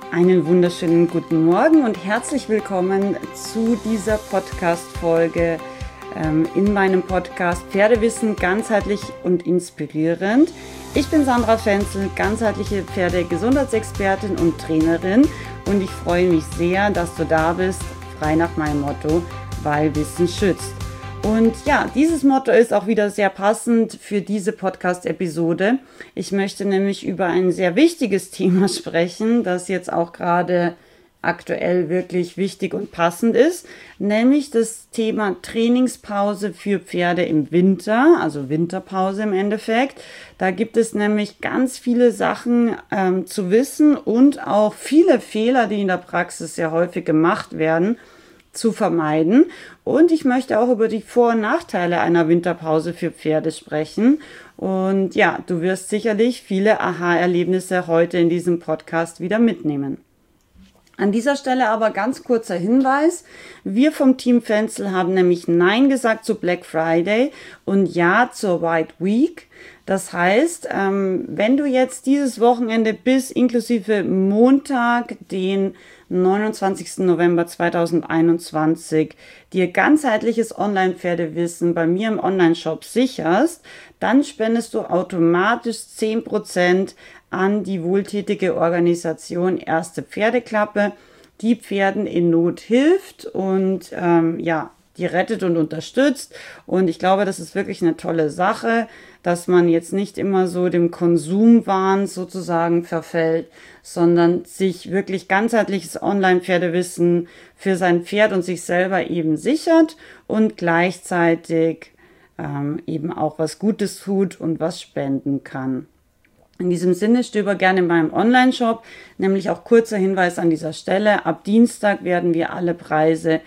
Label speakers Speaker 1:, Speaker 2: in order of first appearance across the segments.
Speaker 1: Einen wunderschönen guten Morgen und herzlich willkommen zu dieser Podcast-Folge in meinem Podcast Pferdewissen ganzheitlich und inspirierend. Ich bin Sandra Fenzel, ganzheitliche Pferdegesundheitsexpertin und Trainerin und ich freue mich sehr, dass du da bist, frei nach meinem Motto, weil Wissen schützt. Und ja, dieses Motto ist auch wieder sehr passend für diese Podcast-Episode. Ich möchte nämlich über ein sehr wichtiges Thema sprechen, das jetzt auch gerade aktuell wirklich wichtig und passend ist, nämlich das Thema Trainingspause für Pferde im Winter, also Winterpause im Endeffekt. Da gibt es nämlich ganz viele Sachen zu wissen und auch viele Fehler, die in der Praxis sehr häufig gemacht werden, zu vermeiden. Und ich möchte auch über die Vor- und Nachteile einer Winterpause für Pferde sprechen. Und ja, du wirst sicherlich viele Aha-Erlebnisse heute in diesem Podcast wieder mitnehmen. An dieser Stelle aber ganz kurzer Hinweis. Wir vom Team Fenzel haben nämlich Nein gesagt zu Black Friday und Ja zur White Week. Das heißt, wenn du jetzt dieses Wochenende bis inklusive Montag, den 29. November 2021, dir ganzheitliches Online-Pferdewissen bei mir im Online-Shop sicherst, dann spendest du automatisch 10% an die wohltätige Organisation Erste Pferdeklappe, die Pferden in Not hilft und die rettet und unterstützt. Und ich glaube, das ist wirklich eine tolle Sache, dass man jetzt nicht immer so dem Konsumwahn sozusagen verfällt, sondern sich wirklich ganzheitliches Online-Pferdewissen für sein Pferd und sich selber eben sichert und gleichzeitig eben auch was Gutes tut und was spenden kann. In diesem Sinne stöber gerne in meinem Online-Shop, nämlich auch kurzer Hinweis an dieser Stelle. Ab Dienstag werden wir alle Preise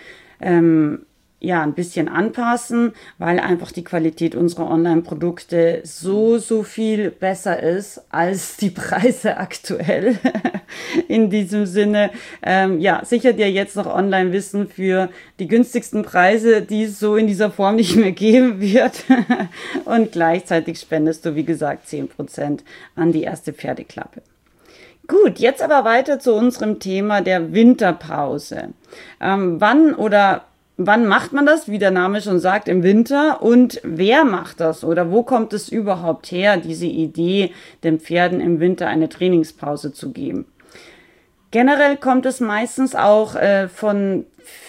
Speaker 1: ein bisschen anpassen, weil einfach die Qualität unserer Online-Produkte so viel besser ist als die Preise aktuell. In diesem Sinne, sichert dir jetzt noch Online-Wissen für die günstigsten Preise, die es so in dieser Form nicht mehr geben wird. Und gleichzeitig spendest du, wie gesagt, 10% an die Erste Pferdeklappe. Gut, jetzt aber weiter zu unserem Thema der Winterpause. Wann macht man das, wie der Name schon sagt, im Winter? Und wer macht das? Oder wo kommt es überhaupt her, diese Idee, den Pferden im Winter eine Trainingspause zu geben? Generell kommt es meistens auch von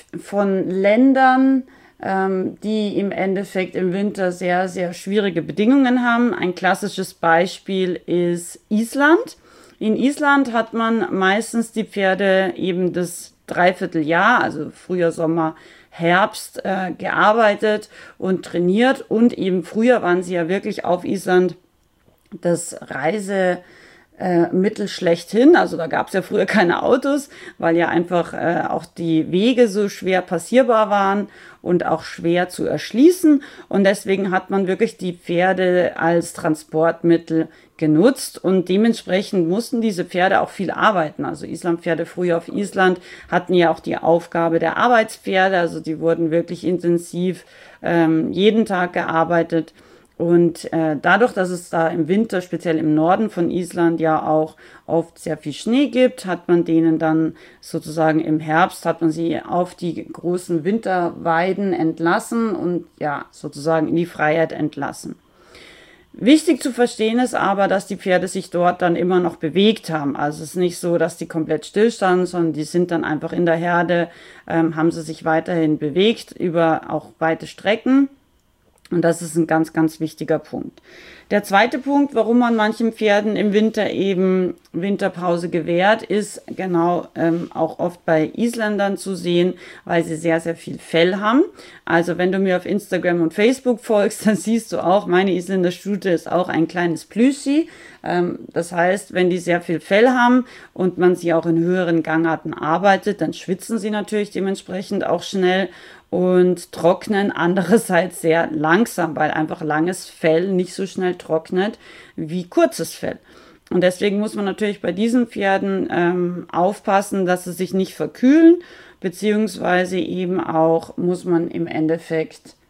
Speaker 1: Ländern, die im Endeffekt im Winter sehr, sehr schwierige Bedingungen haben. Ein klassisches Beispiel ist Island. In Island hat man meistens die Pferde eben das Dreivierteljahr, also Frühjahr, Sommer, Herbst gearbeitet und trainiert und eben früher waren sie ja wirklich auf Island das Reisemittel schlechthin. Also da gab es ja früher keine Autos, weil ja einfach auch die Wege so schwer passierbar waren und auch schwer zu erschließen. Und deswegen hat man wirklich die Pferde als Transportmittel genutzt und dementsprechend mussten diese Pferde auch viel arbeiten. Also Islandpferde früher auf Island hatten ja auch die Aufgabe der Arbeitspferde, also die wurden wirklich intensiv jeden Tag gearbeitet. Und dadurch, dass es da im Winter, speziell im Norden von Island, ja auch oft sehr viel Schnee gibt, hat man denen dann sozusagen im Herbst, hat man sie auf die großen Winterweiden entlassen und ja, sozusagen in die Freiheit entlassen. Wichtig zu verstehen ist aber, dass die Pferde sich dort dann immer noch bewegt haben. Also es ist nicht so, dass die komplett stillstanden, sondern die sind dann einfach in der Herde, haben sie sich weiterhin bewegt über auch weite Strecken. Und das ist ein ganz, ganz wichtiger Punkt. Der zweite Punkt, warum man manchen Pferden im Winter eben Winterpause gewährt, ist genau auch oft bei Isländern zu sehen, weil sie sehr, sehr viel Fell haben. Also wenn du mir auf Instagram und Facebook folgst, dann siehst du auch, meine Isländer Stute ist auch ein kleines Plüschi. Das heißt, wenn die sehr viel Fell haben und man sie auch in höheren Gangarten arbeitet, dann schwitzen sie natürlich dementsprechend auch schnell und trocknen andererseits sehr langsam, weil einfach langes Fell nicht so schnell trocknet wie kurzes Fell. Und deswegen muss man natürlich bei diesen Pferden aufpassen, dass sie sich nicht verkühlen, beziehungsweise eben auch muss man im Endeffekt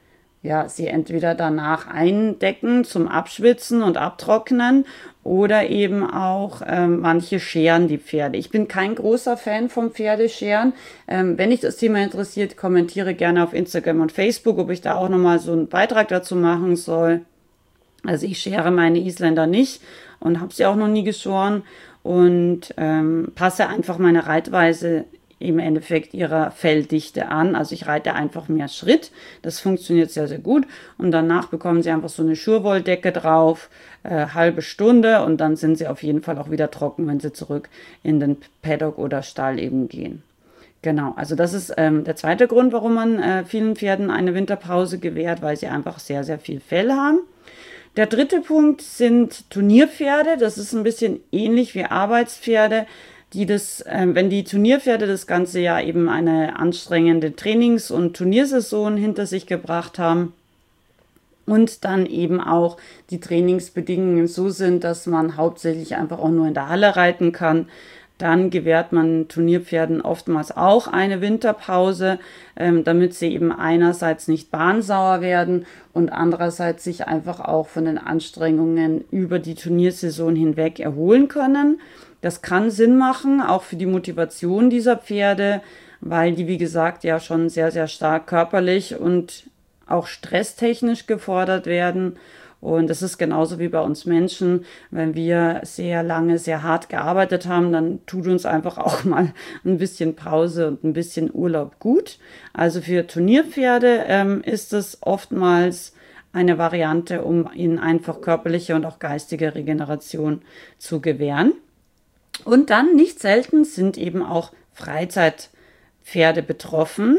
Speaker 1: ja, sie entweder danach eindecken zum Abschwitzen und Abtrocknen oder eben auch manche scheren die Pferde. Ich bin kein großer Fan vom Pferdescheren. Wenn dich das Thema interessiert, kommentiere gerne auf Instagram und Facebook, ob ich da auch nochmal so einen Beitrag dazu machen soll. Also ich schere meine Isländer nicht und habe sie auch noch nie geschoren und passe einfach meine Reitweise im Endeffekt ihrer Felldichte an. Also ich reite einfach mehr Schritt. Das funktioniert sehr, sehr gut. Und danach bekommen sie einfach so eine Schurwolldecke drauf, halbe Stunde und dann sind sie auf jeden Fall auch wieder trocken, wenn sie zurück in den Paddock oder Stall eben gehen. Genau, also das ist der zweite Grund, warum man vielen Pferden eine Winterpause gewährt, weil sie einfach sehr, sehr viel Fell haben. Der dritte Punkt sind Turnierpferde. Das ist ein bisschen ähnlich wie Arbeitspferde, die das, wenn die Turnierpferde das ganze Jahr eben eine anstrengende Trainings- und Turniersaison hinter sich gebracht haben und dann eben auch die Trainingsbedingungen so sind, dass man hauptsächlich einfach auch nur in der Halle reiten kann, dann gewährt man Turnierpferden oftmals auch eine Winterpause, damit sie eben einerseits nicht bahnsauer werden und andererseits sich einfach auch von den Anstrengungen über die Turniersaison hinweg erholen können. Das kann Sinn machen, auch für die Motivation dieser Pferde, weil die, wie gesagt, ja schon sehr, sehr stark körperlich und auch stresstechnisch gefordert werden. Und das ist genauso wie bei uns Menschen. Wenn wir sehr lange, sehr hart gearbeitet haben, dann tut uns einfach auch mal ein bisschen Pause und ein bisschen Urlaub gut. Also für Turnierpferde ist es oftmals eine Variante, um ihnen einfach körperliche und auch geistige Regeneration zu gewähren. Und dann nicht selten sind eben auch Freizeitpferde betroffen.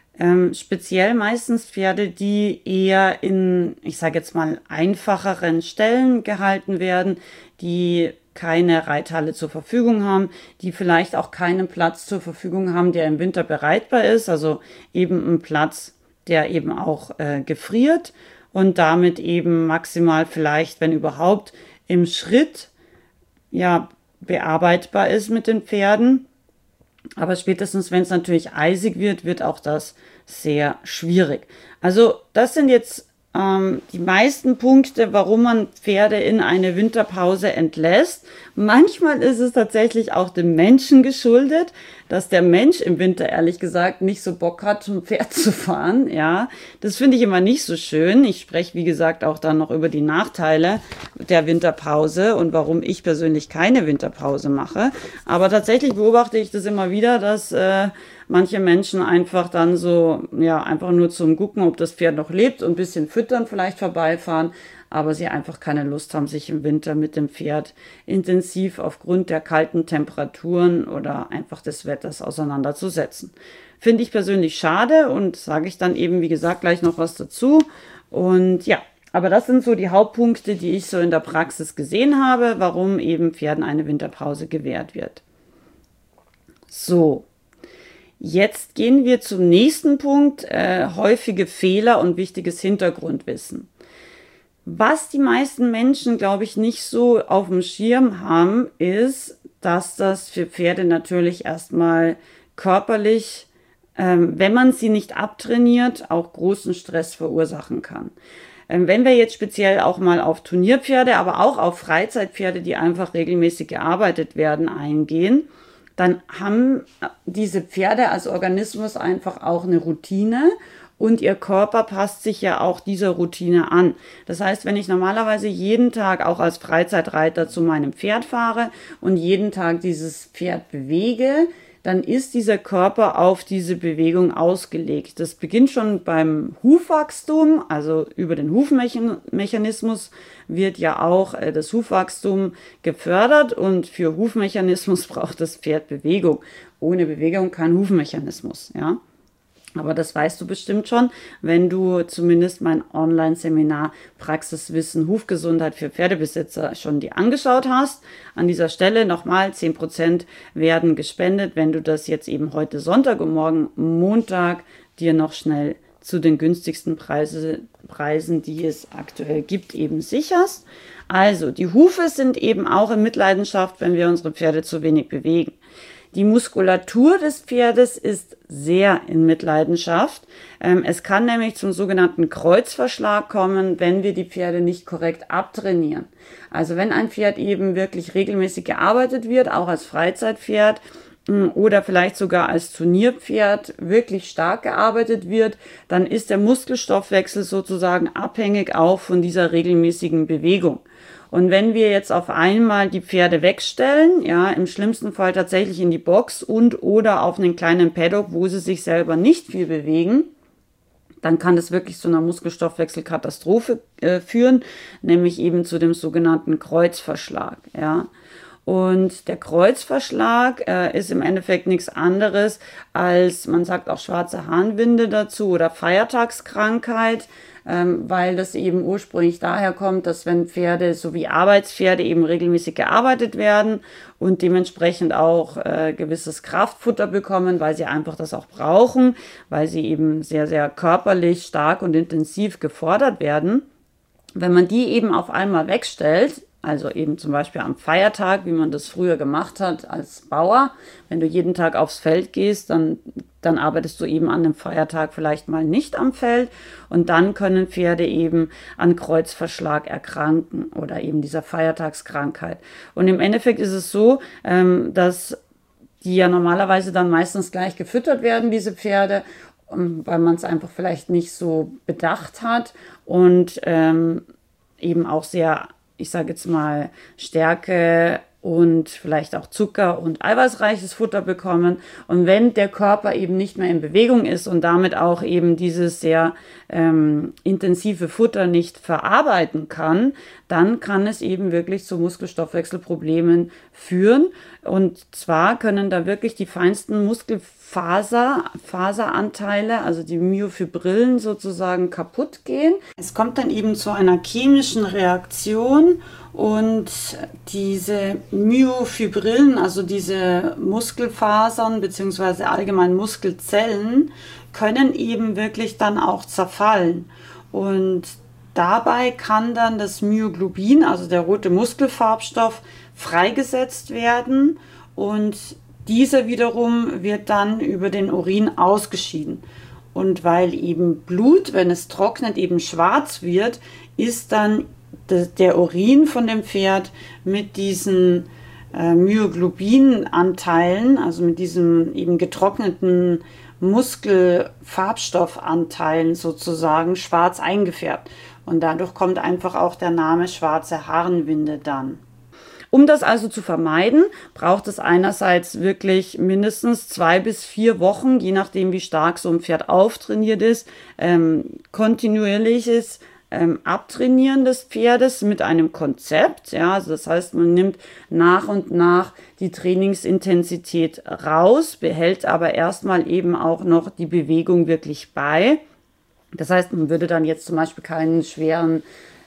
Speaker 1: Speziell meistens Pferde, die eher in, ich sage jetzt mal, einfacheren Stellen gehalten werden, die keine Reithalle zur Verfügung haben, die vielleicht auch keinen Platz zur Verfügung haben, der im Winter bereitbar ist, also eben ein Platz, der eben auch gefriert und damit eben maximal vielleicht, wenn überhaupt, im Schritt, ja, bearbeitbar ist mit den Pferden. Aber spätestens, wenn es natürlich eisig wird, wird auch das sehr schwierig. Also das sind jetzt die meisten Punkte, warum man Pferde in eine Winterpause entlässt. Manchmal ist es tatsächlich auch dem Menschen geschuldet, dass der Mensch im Winter ehrlich gesagt nicht so Bock hat, zum Pferd zu fahren. Ja, das finde ich immer nicht so schön. Ich spreche, wie gesagt, auch dann noch über die Nachteile der Winterpause und warum ich persönlich keine Winterpause mache. Aber tatsächlich beobachte ich das immer wieder, dass manche Menschen einfach dann so, ja, einfach nur zum Gucken, ob das Pferd noch lebt und ein bisschen füttern vielleicht vorbeifahren, aber sie einfach keine Lust haben, sich im Winter mit dem Pferd intensiv aufgrund der kalten Temperaturen oder einfach des Wetters auseinanderzusetzen. Finde ich persönlich schade und sage ich dann eben, wie gesagt, gleich noch was dazu. Und ja, aber das sind so die Hauptpunkte, die ich so in der Praxis gesehen habe, warum eben Pferden eine Winterpause gewährt wird. So. Jetzt gehen wir zum nächsten Punkt, häufige Fehler und wichtiges Hintergrundwissen. Was die meisten Menschen, glaube ich, nicht so auf dem Schirm haben, ist, dass das für Pferde natürlich erstmal körperlich, wenn man sie nicht abtrainiert, auch großen Stress verursachen kann. Wenn wir jetzt speziell auch mal auf Turnierpferde, aber auch auf Freizeitpferde, die einfach regelmäßig gearbeitet werden, eingehen, dann haben diese Pferde als Organismus einfach auch eine Routine und ihr Körper passt sich ja auch dieser Routine an. Das heißt, wenn ich normalerweise jeden Tag auch als Freizeitreiter zu meinem Pferd fahre und jeden Tag dieses Pferd bewege, dann ist dieser Körper auf diese Bewegung ausgelegt. Das beginnt schon beim Hufwachstum, also über den Hufmechanismus wird ja auch das Hufwachstum gefördert und für Hufmechanismus braucht das Pferd Bewegung. Ohne Bewegung kein Hufmechanismus, ja. Aber das weißt du bestimmt schon, wenn du zumindest mein Online-Seminar Praxiswissen Hufgesundheit für Pferdebesitzer schon dir angeschaut hast. An dieser Stelle nochmal 10% werden gespendet, wenn du das jetzt eben heute Sonntag und morgen Montag dir noch schnell zu den günstigsten Preisen, die es aktuell gibt, eben sicherst. Also die Hufe sind eben auch in Mitleidenschaft, wenn wir unsere Pferde zu wenig bewegen. Die Muskulatur des Pferdes ist sehr in Mitleidenschaft. Es kann nämlich zum sogenannten Kreuzverschlag kommen, wenn wir die Pferde nicht korrekt abtrainieren. Also wenn ein Pferd eben wirklich regelmäßig gearbeitet wird, auch als Freizeitpferd oder vielleicht sogar als Turnierpferd wirklich stark gearbeitet wird, dann ist der Muskelstoffwechsel sozusagen abhängig auch von dieser regelmäßigen Bewegung. Und wenn wir jetzt auf einmal die Pferde wegstellen, ja, im schlimmsten Fall tatsächlich in die Box und oder auf einen kleinen Paddock, wo sie sich selber nicht viel bewegen, dann kann das wirklich zu einer Muskelstoffwechselkatastrophe führen, nämlich eben zu dem sogenannten Kreuzverschlag, ja. Und der Kreuzverschlag ist im Endeffekt nichts anderes als, man sagt auch schwarze Harnwinde dazu oder Feiertagskrankheit, weil das eben ursprünglich daher kommt, dass wenn Pferde sowie Arbeitspferde eben regelmäßig gearbeitet werden und dementsprechend auch gewisses Kraftfutter bekommen, weil sie einfach das auch brauchen, weil sie eben sehr, sehr körperlich stark und intensiv gefordert werden. Wenn man die eben auf einmal wegstellt, also eben zum Beispiel am Feiertag, wie man das früher gemacht hat als Bauer. Wenn du jeden Tag aufs Feld gehst, dann arbeitest du eben an dem Feiertag vielleicht mal nicht am Feld. Und dann können Pferde eben an Kreuzverschlag erkranken oder eben dieser Feiertagskrankheit. Und im Endeffekt ist es so, dass die ja normalerweise dann meistens gleich gefüttert werden, diese Pferde, weil man es einfach vielleicht nicht so bedacht hat und eben auch sehr, ich sage jetzt mal, Stärke und vielleicht auch Zucker und eiweißreiches Futter bekommen. Und wenn der Körper eben nicht mehr in Bewegung ist und damit auch eben dieses sehr intensive Futter nicht verarbeiten kann, dann kann es eben wirklich zu Muskelstoffwechselproblemen führen. Und zwar können da wirklich die feinsten Faseranteile, also die Myofibrillen sozusagen kaputt gehen. Es kommt dann eben zu einer chemischen Reaktion und diese Myofibrillen, also diese Muskelfasern bzw. allgemein Muskelzellen, können eben wirklich dann auch zerfallen. Und dabei kann dann das Myoglobin, also der rote Muskelfarbstoff, freigesetzt werden und dieser wiederum wird dann über den Urin ausgeschieden. Und weil eben Blut, wenn es trocknet, eben schwarz wird, ist dann der Urin von dem Pferd mit diesen Myoglobinanteilen, also mit diesem eben getrockneten Muskelfarbstoffanteilen sozusagen schwarz eingefärbt. Und dadurch kommt einfach auch der Name schwarze Harnwinde dann. Um das also zu vermeiden, braucht es einerseits wirklich mindestens 2 bis 4 Wochen, je nachdem wie stark so ein Pferd auftrainiert ist, kontinuierliches Abtrainieren des Pferdes mit einem Konzept. Ja, also das heißt, man nimmt nach und nach die Trainingsintensität raus, behält aber erstmal eben auch noch die Bewegung wirklich bei. Das heißt, man würde dann jetzt zum Beispiel keinen schweren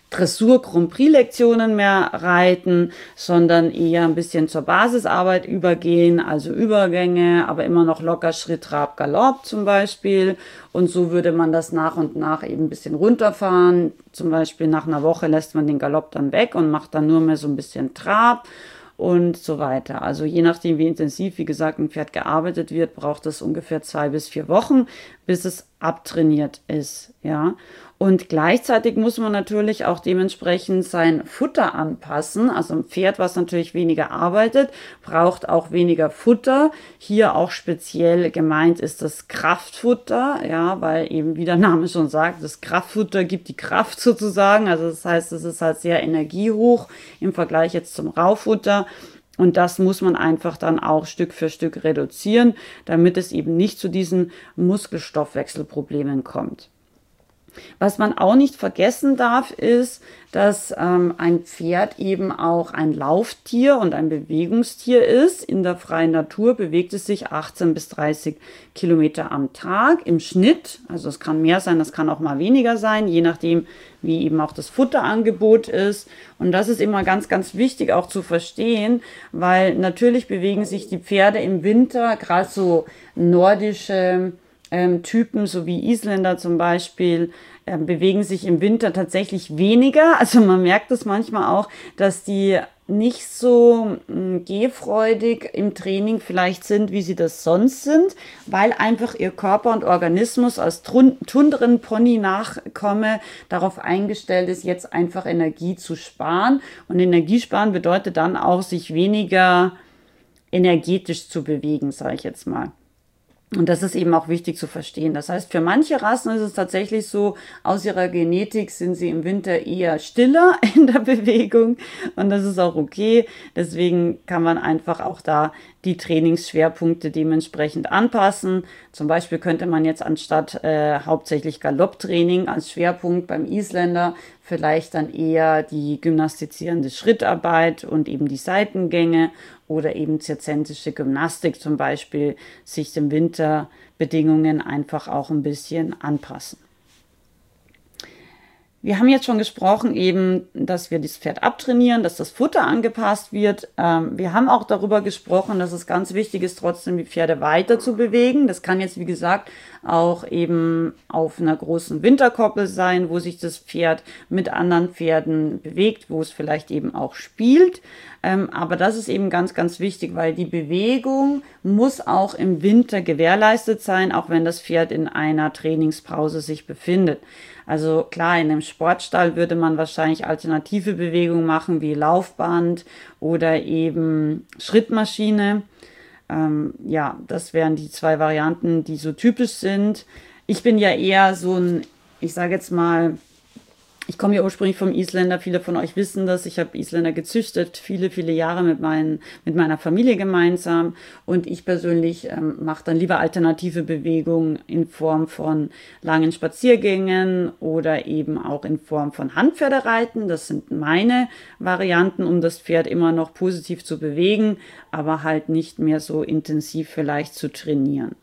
Speaker 1: Dressur-Grand-Prix-Lektionen mehr reiten, sondern eher ein bisschen zur Basisarbeit übergehen, also Übergänge, aber immer noch locker Schritt, Trab, Galopp zum Beispiel. Und so würde man das nach und nach eben ein bisschen runterfahren. Zum Beispiel nach einer Woche lässt man den Galopp dann weg und macht dann nur mehr so ein bisschen Trab und so weiter. Also je nachdem, wie intensiv, wie gesagt, ein Pferd gearbeitet wird, braucht es ungefähr 2 bis 4 Wochen, bis es abtrainiert ist, ja. Und gleichzeitig muss man natürlich auch dementsprechend sein Futter anpassen. Also ein Pferd, was natürlich weniger arbeitet, braucht auch weniger Futter. Hier auch speziell gemeint ist das Kraftfutter, ja, weil eben, wie der Name schon sagt, das Kraftfutter gibt die Kraft sozusagen. Also das heißt, es ist halt sehr energiehoch im Vergleich jetzt zum Raufutter. Und das muss man einfach dann auch Stück für Stück reduzieren, damit es eben nicht zu diesen Muskelstoffwechselproblemen kommt. Was man auch nicht vergessen darf, ist, dass ein Pferd eben auch ein Lauftier und ein Bewegungstier ist. In der freien Natur bewegt es sich 18 bis 30 Kilometer am Tag im Schnitt. Also es kann mehr sein, das kann auch mal weniger sein, je nachdem, wie eben auch das Futterangebot ist. Und das ist immer ganz, ganz wichtig auch zu verstehen, weil natürlich bewegen sich die Pferde im Winter, gerade so nordische Typen, so wie Isländer zum Beispiel, bewegen sich im Winter tatsächlich weniger. Also man merkt es manchmal auch, dass die nicht so gehfreudig im Training vielleicht sind, wie sie das sonst sind, weil einfach ihr Körper und Organismus als Tundren-Pony-Nachkomme darauf eingestellt ist, jetzt einfach Energie zu sparen. Und Energiesparen bedeutet dann auch, sich weniger energetisch zu bewegen, sage ich jetzt mal. Und das ist eben auch wichtig zu verstehen. Das heißt, für manche Rassen ist es tatsächlich so, aus ihrer Genetik sind sie im Winter eher stiller in der Bewegung und das ist auch okay. Deswegen kann man einfach auch da die Trainingsschwerpunkte dementsprechend anpassen. Zum Beispiel könnte man jetzt anstatt hauptsächlich Galopptraining als Schwerpunkt beim Isländer vielleicht dann eher die gymnastizierende Schrittarbeit und eben die Seitengänge oder eben zirzentische Gymnastik zum Beispiel sich den Winterbedingungen einfach auch ein bisschen anpassen. Wir haben jetzt schon gesprochen eben, dass wir das Pferd abtrainieren, dass das Futter angepasst wird. Wir haben auch darüber gesprochen, dass es ganz wichtig ist, trotzdem die Pferde weiter zu bewegen. Das kann jetzt, wie gesagt, auch eben auf einer großen Winterkoppel sein, wo sich das Pferd mit anderen Pferden bewegt, wo es vielleicht eben auch spielt. Aber das ist eben ganz, ganz wichtig, weil die Bewegung muss auch im Winter gewährleistet sein, auch wenn das Pferd in einer Trainingspause sich befindet. Also klar, in einem Sportstall würde man wahrscheinlich alternative Bewegungen machen, wie Laufband oder eben Schrittmaschine. Ja, das wären die zwei Varianten, die so typisch sind. Ich bin ja eher so ein, ich sage jetzt mal, ich komme ja ursprünglich vom Isländer, viele von euch wissen das, ich habe Isländer gezüchtet, viele, viele Jahre mit meiner Familie gemeinsam und ich persönlich mache dann lieber alternative Bewegungen in Form von langen Spaziergängen oder eben auch in Form von Handpferdereiten. Das sind meine Varianten, um das Pferd immer noch positiv zu bewegen, aber halt nicht mehr so intensiv vielleicht zu trainieren.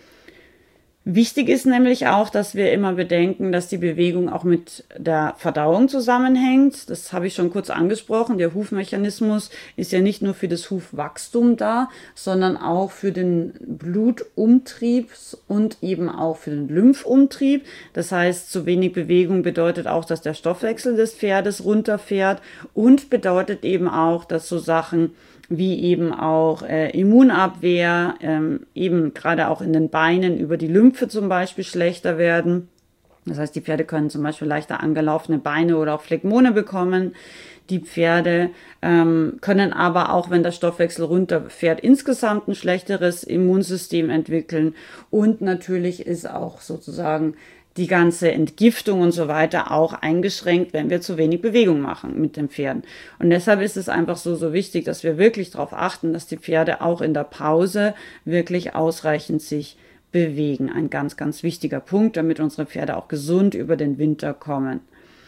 Speaker 1: Wichtig ist nämlich auch, dass wir immer bedenken, dass die Bewegung auch mit der Verdauung zusammenhängt. Das habe ich schon kurz angesprochen. Der Hufmechanismus ist ja nicht nur für das Hufwachstum da, sondern auch für den Blutumtrieb und eben auch für den Lymphumtrieb. Das heißt, zu wenig Bewegung bedeutet auch, dass der Stoffwechsel des Pferdes runterfährt und bedeutet eben auch, dass so Sachen wie eben auch Immunabwehr, eben gerade auch in den Beinen über die Lymphe zum Beispiel schlechter werden. Das heißt, die Pferde können zum Beispiel leichter angelaufene Beine oder auch Phlegmone bekommen. Die Pferde können aber auch, wenn der Stoffwechsel runterfährt, insgesamt ein schlechteres Immunsystem entwickeln. Und natürlich ist auch sozusagen die ganze Entgiftung und so weiter auch eingeschränkt, wenn wir zu wenig Bewegung machen mit den Pferden. Und deshalb ist es einfach so wichtig, dass wir wirklich darauf achten, dass die Pferde auch in der Pause wirklich ausreichend sich bewegen. Ein ganz, ganz wichtiger Punkt, damit unsere Pferde auch gesund über den Winter kommen.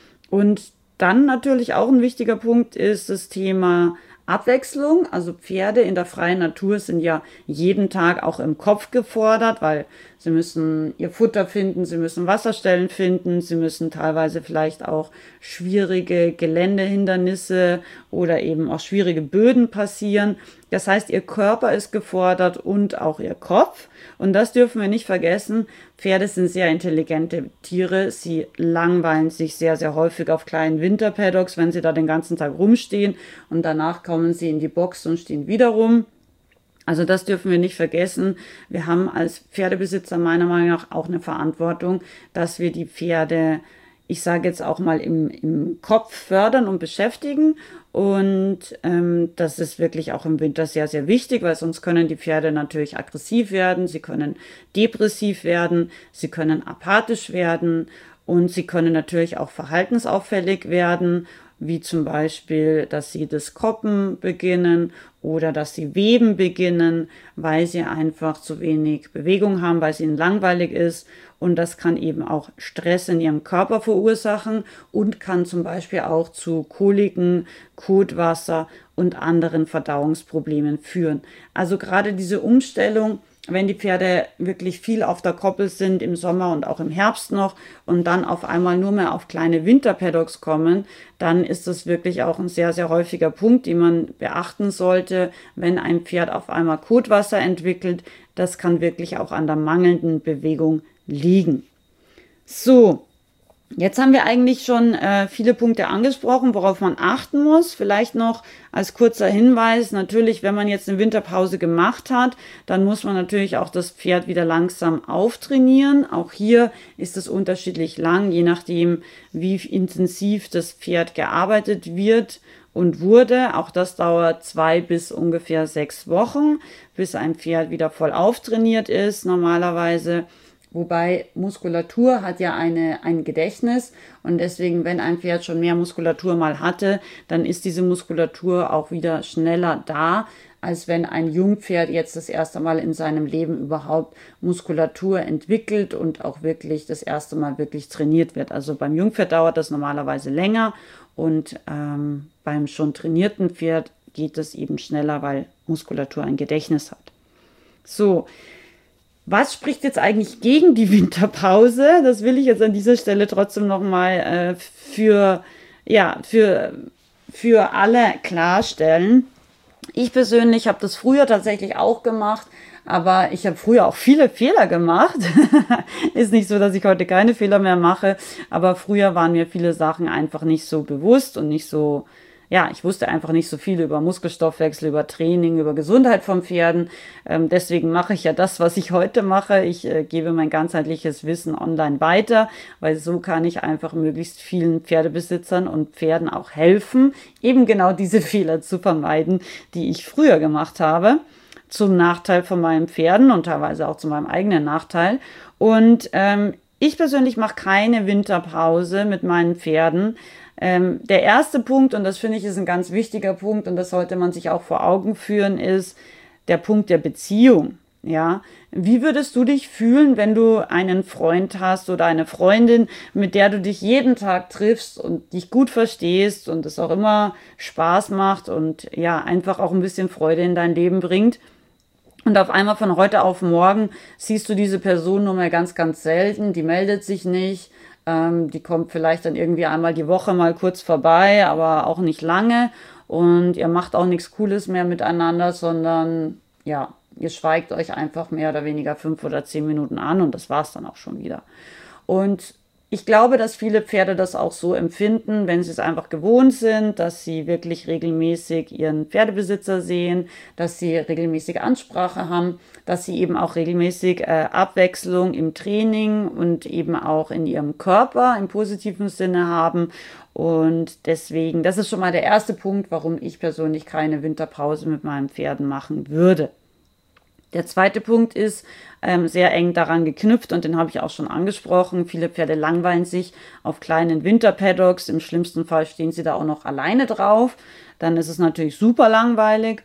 Speaker 1: Und dann natürlich auch ein wichtiger Punkt ist das Thema Abwechslung. Also Pferde in der freien Natur sind ja jeden Tag auch im Kopf gefordert, weil sie müssen ihr Futter finden, sie müssen Wasserstellen finden, sie müssen teilweise vielleicht auch schwierige Geländehindernisse oder eben auch schwierige Böden passieren. Das heißt, ihr Körper ist gefordert und auch ihr Kopf. Und das dürfen wir nicht vergessen. Pferde sind sehr intelligente Tiere. Sie langweilen sich sehr, sehr häufig auf kleinen Winterpaddocks, wenn sie da den ganzen Tag rumstehen. Und danach kommen sie in die Box und stehen wieder rum. Also das dürfen wir nicht vergessen. Wir haben als Pferdebesitzer meiner Meinung nach auch eine Verantwortung, dass wir die Pferde, ich sage jetzt auch mal, im Kopf fördern und beschäftigen. Und das ist wirklich auch im Winter sehr, sehr wichtig, weil sonst können die Pferde natürlich aggressiv werden, sie können depressiv werden, sie können apathisch werden und sie können natürlich auch verhaltensauffällig werden, wie zum Beispiel, dass sie das Koppen beginnen oder dass sie Weben beginnen, weil sie einfach zu wenig Bewegung haben, weil es ihnen langweilig ist. Und das kann eben auch Stress in ihrem Körper verursachen und kann zum Beispiel auch zu Koliken, Kotwasser und anderen Verdauungsproblemen führen. Also gerade diese Umstellung, wenn die Pferde wirklich viel auf der Koppel sind im Sommer und auch im Herbst noch und dann auf einmal nur mehr auf kleine Winterpaddocks kommen, dann ist das wirklich auch ein sehr, sehr häufiger Punkt, den man beachten sollte, wenn ein Pferd auf einmal Kotwasser entwickelt. Das kann wirklich auch an der mangelnden Bewegung liegen. So, Jetzt haben wir eigentlich schon viele Punkte angesprochen, worauf man achten muss. Vielleicht noch als kurzer Hinweis, natürlich, wenn man jetzt eine Winterpause gemacht hat, dann muss man natürlich auch das Pferd wieder langsam auftrainieren. Auch hier ist es unterschiedlich lang, je nachdem, wie intensiv das Pferd gearbeitet wird und wurde. Auch das dauert 2 bis ungefähr 6 Wochen, bis ein Pferd wieder voll auftrainiert ist normalerweise. Wobei Muskulatur hat ja ein Gedächtnis und deswegen, wenn ein Pferd schon mehr Muskulatur mal hatte, dann ist diese Muskulatur auch wieder schneller da, als wenn ein Jungpferd jetzt das erste Mal in seinem Leben überhaupt Muskulatur entwickelt und auch wirklich das erste Mal wirklich trainiert wird. Also beim Jungpferd dauert das normalerweise länger und beim schon trainierten Pferd geht es eben schneller, weil Muskulatur ein Gedächtnis hat. So. Was spricht jetzt eigentlich gegen die Winterpause? Das will ich jetzt an dieser Stelle trotzdem nochmal für alle klarstellen. Ich persönlich habe das früher tatsächlich auch gemacht, aber ich habe früher auch viele Fehler gemacht. Ist nicht so, dass ich heute keine Fehler mehr mache, aber früher waren mir viele Sachen einfach nicht so bewusst und nicht so, ich wusste einfach nicht so viel über Muskelstoffwechsel, über Training, über Gesundheit von Pferden. Deswegen mache ich ja das, was ich heute mache. Ich gebe mein ganzheitliches Wissen online weiter, weil so kann ich einfach möglichst vielen Pferdebesitzern und Pferden auch helfen, eben genau diese Fehler zu vermeiden, die ich früher gemacht habe, zum Nachteil von meinen Pferden und teilweise auch zu meinem eigenen Nachteil. Und ich persönlich mache keine Winterpause mit meinen Pferden. Der erste Punkt, und das finde ich ist ein ganz wichtiger Punkt, und das sollte man sich auch vor Augen führen, ist der Punkt der Beziehung. Ja, wie würdest du dich fühlen, wenn du einen Freund hast oder eine Freundin, mit der du dich jeden Tag triffst und dich gut verstehst und es auch immer Spaß macht und einfach auch ein bisschen Freude in dein Leben bringt? Und auf einmal von heute auf morgen siehst du diese Person nur mehr ganz, ganz selten, die meldet sich nicht. Die kommt vielleicht dann irgendwie einmal die Woche mal kurz vorbei, aber auch nicht lange. Und ihr macht auch nichts Cooles mehr miteinander, sondern ihr schweigt euch einfach mehr oder weniger 5 oder 10 Minuten an und das war's dann auch schon wieder. Und ich glaube, dass viele Pferde das auch so empfinden, wenn sie es einfach gewohnt sind, dass sie wirklich regelmäßig ihren Pferdebesitzer sehen, dass sie regelmäßig Ansprache haben, dass sie eben auch regelmäßig Abwechslung im Training und eben auch in ihrem Körper im positiven Sinne haben. Und deswegen, das ist schon mal der erste Punkt, warum ich persönlich keine Winterpause mit meinen Pferden machen würde. Der zweite Punkt ist sehr eng daran geknüpft und den habe ich auch schon angesprochen. Viele Pferde langweilen sich auf kleinen Winterpaddocks. Im schlimmsten Fall stehen sie da auch noch alleine drauf. Dann ist es natürlich super langweilig.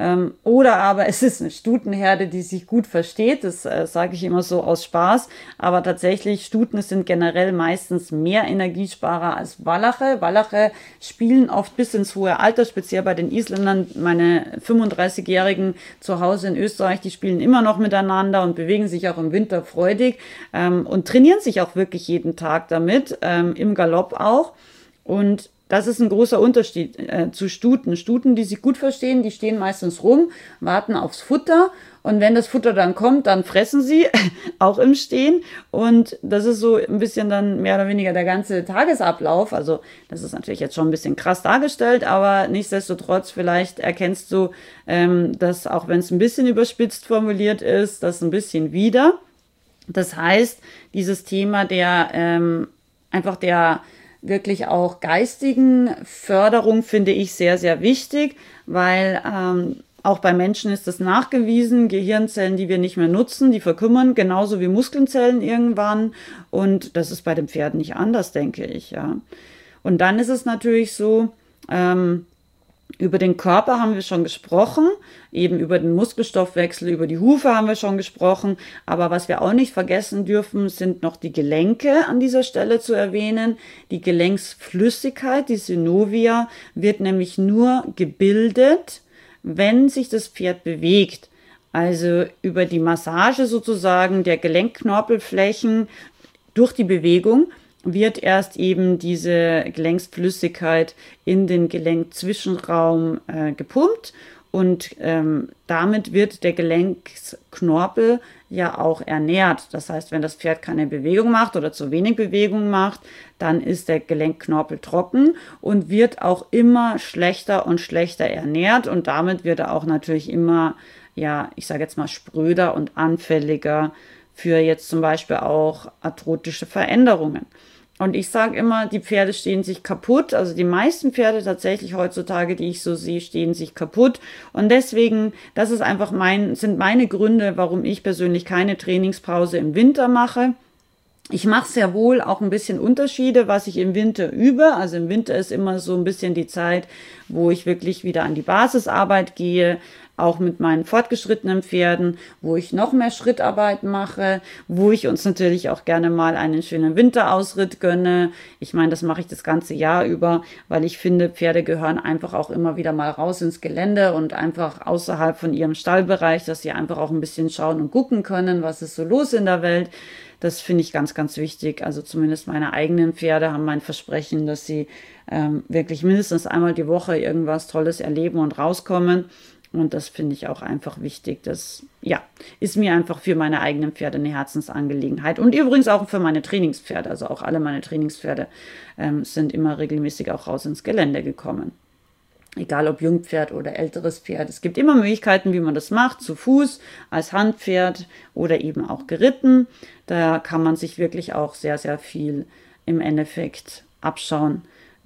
Speaker 1: Oder aber es ist eine Stutenherde, die sich gut versteht. Das sage ich immer so aus Spaß. Aber tatsächlich, Stuten sind generell meistens mehr Energiesparer als Wallache. Wallache spielen oft bis ins hohe Alter, speziell bei den Isländern. Meine 35-Jährigen zu Hause in Österreich, die spielen immer noch miteinander und bewegen sich auch im Winter freudig und trainieren sich auch wirklich jeden Tag damit, im Galopp auch. Und das ist ein großer Unterschied zu Stuten. Stuten, die sich gut verstehen, die stehen meistens rum, warten aufs Futter und wenn das Futter dann kommt, dann fressen sie, auch im Stehen. Und das ist so ein bisschen dann mehr oder weniger der ganze Tagesablauf. Also das ist natürlich jetzt schon ein bisschen krass dargestellt, aber nichtsdestotrotz vielleicht erkennst du, dass auch wenn es ein bisschen überspitzt formuliert ist, das ein bisschen wieder. Das heißt, dieses Thema der wirklich auch geistigen Förderung finde ich sehr, sehr wichtig, weil auch bei Menschen ist das nachgewiesen, Gehirnzellen, die wir nicht mehr nutzen, die verkümmern, genauso wie Muskelzellen irgendwann und das ist bei den Pferden nicht anders, denke ich, ja. Und dann ist es natürlich so, über den Körper haben wir schon gesprochen, eben über den Muskelstoffwechsel, über die Hufe haben wir schon gesprochen. Aber was wir auch nicht vergessen dürfen, sind noch die Gelenke an dieser Stelle zu erwähnen. Die Gelenksflüssigkeit, die Synovia, wird nämlich nur gebildet, wenn sich das Pferd bewegt. Also über die Massage sozusagen der Gelenkknorpelflächen durch die Bewegung wird erst eben diese Gelenksflüssigkeit in den Gelenkzwischenraum gepumpt und damit wird der Gelenksknorpel ja auch ernährt. Das heißt, wenn das Pferd keine Bewegung macht oder zu wenig Bewegung macht, dann ist der Gelenkknorpel trocken und wird auch immer schlechter und schlechter ernährt und damit wird er auch natürlich immer, ja, ich sage jetzt mal spröder und anfälliger für jetzt zum Beispiel auch arthrotische Veränderungen. Und ich sage immer, die Pferde stehen sich kaputt. Also die meisten Pferde tatsächlich heutzutage, die ich so sehe, stehen sich kaputt. Und deswegen, das ist einfach sind meine Gründe, warum ich persönlich keine Trainingspause im Winter mache. Ich mache sehr wohl auch ein bisschen Unterschiede, was ich im Winter übe. Also im Winter ist immer so ein bisschen die Zeit, wo ich wirklich wieder an die Basisarbeit gehe, auch mit meinen fortgeschrittenen Pferden, wo ich noch mehr Schrittarbeit mache, wo ich uns natürlich auch gerne mal einen schönen Winterausritt gönne. Ich meine, das mache ich das ganze Jahr über, weil ich finde, Pferde gehören einfach auch immer wieder mal raus ins Gelände und einfach außerhalb von ihrem Stallbereich, dass sie einfach auch ein bisschen schauen und gucken können, was ist so los in der Welt. Das finde ich ganz, ganz wichtig. Also zumindest meine eigenen Pferde haben mein Versprechen, dass sie wirklich mindestens einmal die Woche irgendwas Tolles erleben und rauskommen. Und das finde ich auch einfach wichtig. Das, ja, ist mir einfach für meine eigenen Pferde eine Herzensangelegenheit. Und übrigens auch für meine Trainingspferde. Also auch alle meine Trainingspferde sind immer regelmäßig auch raus ins Gelände gekommen. Egal ob Jungpferd oder älteres Pferd. Es gibt immer Möglichkeiten, wie man das macht. Zu Fuß, als Handpferd oder eben auch geritten. Da kann man sich wirklich auch sehr, sehr viel im Endeffekt abschauen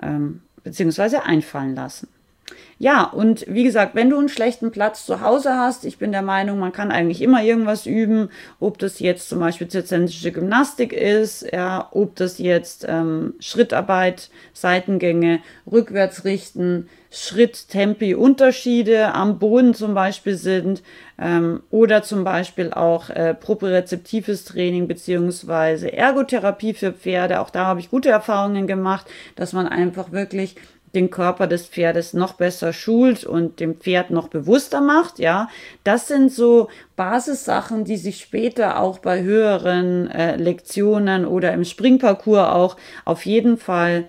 Speaker 1: bzw. einfallen lassen. Ja, und wie gesagt, wenn du einen schlechten Platz zu Hause hast, ich bin der Meinung, man kann eigentlich immer irgendwas üben, ob das jetzt zum Beispiel zirzensische Gymnastik ist, ja, ob das jetzt Schrittarbeit, Seitengänge, rückwärts richten, Schritt-Tempi, Unterschiede am Boden zum Beispiel sind oder zum Beispiel auch propriozeptives Training beziehungsweise Ergotherapie für Pferde. Auch da habe ich gute Erfahrungen gemacht, dass man einfach wirklich den Körper des Pferdes noch besser schult und dem Pferd noch bewusster macht, ja. Das sind so Basissachen, die sich später auch bei höheren Lektionen oder im Springparcours auch auf jeden Fall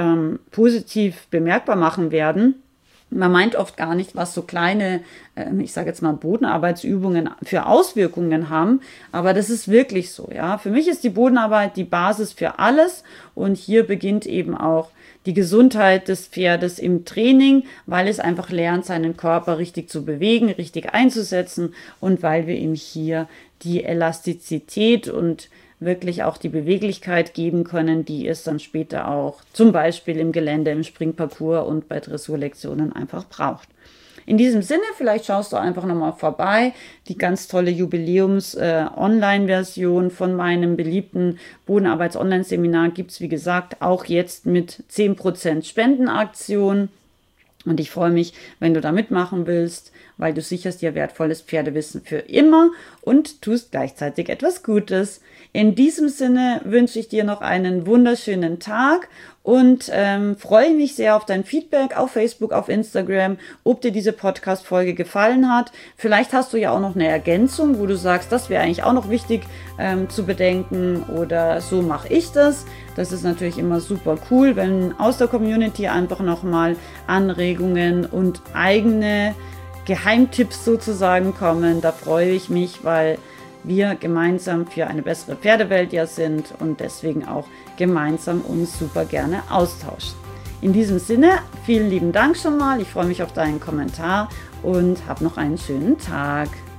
Speaker 1: positiv bemerkbar machen werden. Man meint oft gar nicht, was so kleine, ich sage jetzt mal Bodenarbeitsübungen für Auswirkungen haben, aber das ist wirklich so, ja. Für mich ist die Bodenarbeit die Basis für alles und hier beginnt eben auch die Gesundheit des Pferdes im Training, weil es einfach lernt, seinen Körper richtig zu bewegen, richtig einzusetzen und weil wir ihm hier die Elastizität und wirklich auch die Beweglichkeit geben können, die es dann später auch zum Beispiel im Gelände, im Springparcours und bei Dressurlektionen einfach braucht. In diesem Sinne, vielleicht schaust du einfach nochmal vorbei. Die ganz tolle Jubiläums-Online-Version von meinem beliebten Bodenarbeits-Online-Seminar gibt es, wie gesagt, auch jetzt mit 10% Spendenaktion. Und ich freue mich, wenn du da mitmachen willst, weil du sicherst dir wertvolles Pferdewissen für immer und tust gleichzeitig etwas Gutes. In diesem Sinne wünsche ich dir noch einen wunderschönen Tag und freue mich sehr auf dein Feedback auf Facebook, auf Instagram, ob dir diese Podcast-Folge gefallen hat. Vielleicht hast du ja auch noch eine Ergänzung, wo du sagst, das wäre eigentlich auch noch wichtig zu bedenken oder so mache ich das. Das ist natürlich immer super cool, wenn aus der Community einfach nochmal Anregungen und eigene Geheimtipps sozusagen kommen. Da freue ich mich, weil wir gemeinsam für eine bessere Pferdewelt ja sind und deswegen auch gemeinsam uns super gerne austauschen. In diesem Sinne, vielen lieben Dank schon mal. Ich freue mich auf deinen Kommentar und hab noch einen schönen Tag.